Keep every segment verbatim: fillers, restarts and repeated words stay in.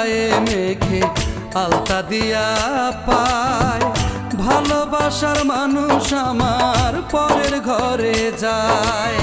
গায়ে মেখে আলতা দিয়া পায়। ভালোবাসার মানুষ আমার পরের ঘরে যায়।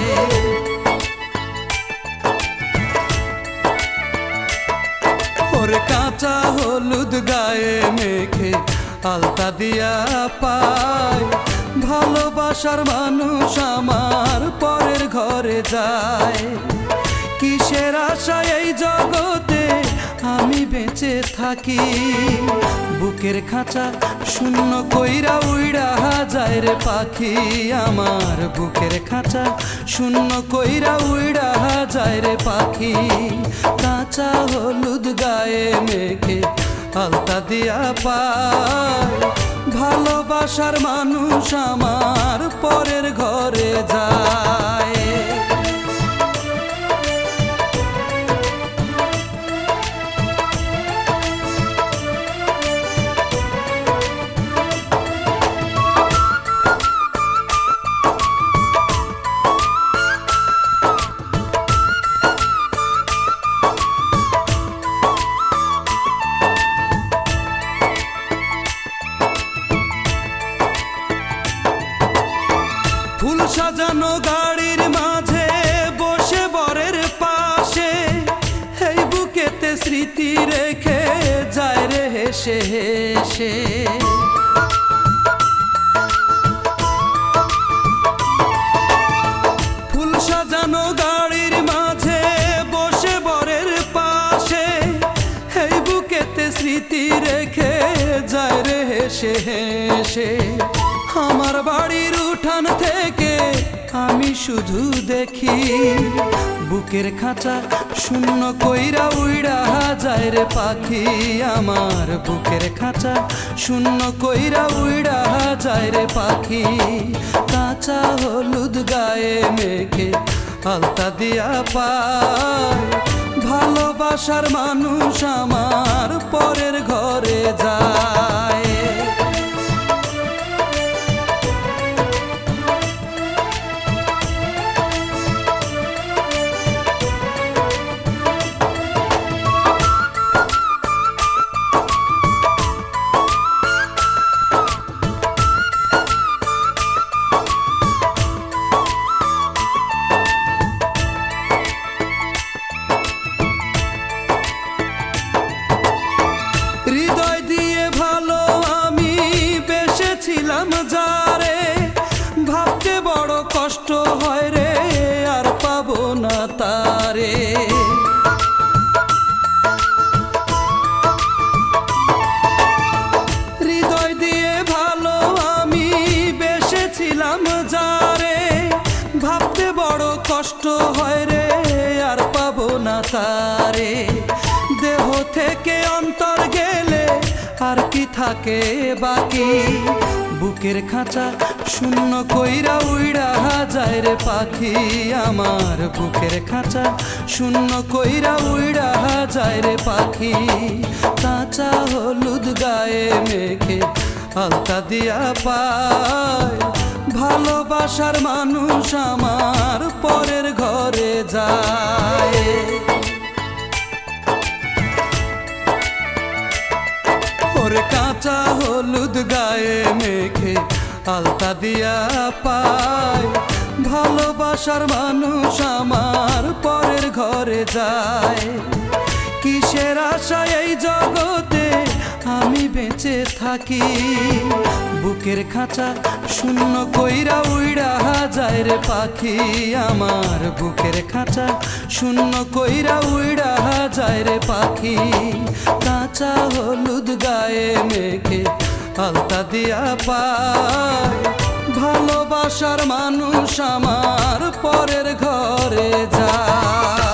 ওরে কাঁচা হলুদ গায়ে মেখে আলতা দিয়া পায়। ভালোবাসার মানুষ আমার পরের ঘরে যায়। কিসের আশায় এই জগতে আমি বেঁচে থাকি? বুকের খাঁচা শূন্য কইরা উইড়া যায় রে পাখি আমার। বুকের খাঁচা শূন্য কইরা উইড়া যায় রে পাখি। কাঁচা হলুদ গায়ে মেখে আলতা দিয়া পায়। ভালোবাসার মানুষ আমার পরের ঘরে যায়। ফুল সাজানো গাড়ির মাঝে বসে বরের পাশে, এই বুকেতে স্মৃতি রেখে যায় রে হেসে হেসে। ফুল সাজানো গাড়ির মাঝে বসে বরের পাশে, এই বুকেতে স্মৃতি রেখে যায় রে হেসে হেসে। আমার বাড়ির উঠান থেকে আমি শুধু দেখি বুকের খাঁচা শূন্য কইরা উইড়া যায় রে পাখি আমার। বুকের খাঁচা শূন্য কইরা উইড়া যায় রে পাখি। কাঁচা হলুদ গায়ে মেখে আলতা দিয়া পায়। ভালোবাসার মানুষ আমার পরের ঘরে যায়। হৃদয় দিয়ে ভালো আমি বেসেছিলাম যারে, ভাবতে বড় কষ্ট হয় রে আর পাবো না তারে। হৃদয় দিয়ে ভালো আমি বেসেছিলাম যারে, ভাবতে বড় কষ্ট হয় রে আর পাবো না তারে। দেহ থেকে অন্তর গেলে আর কি থাকে বাকি? বুকের খাঁচা শূন্য কইরা উইড়া যায় রে পাখি আমার। বুকের খাঁচা শূন্য কইরা উইড়া যায় রে পাখি। কাঁচা হলুদ গায়ে মেখে আলতা দিয়া পায়। ভালোবাসার মানুষ আমার পরের ঘরে যায়। ওরে কাঁচা হলুদ গায়ে মেখে আলতা দিয়া পায়। ভালোবাসার মানুষ আমার পরের ঘরে যায়। কিসের আশায় এই জগতে আমি বেঁচে থাকি? বুকের খাঁচা শূন্য কইরা উইড়া যায় রে পাখি আমার। বুকের খাঁচা শূন্য কইরা উইড়া যায় রে পাখি। কাঁচা হলুদ গায়ে মেখে আলতা দিয়া পায়। ভালোবাসার মানুষ আমার পরের ঘরে যায়।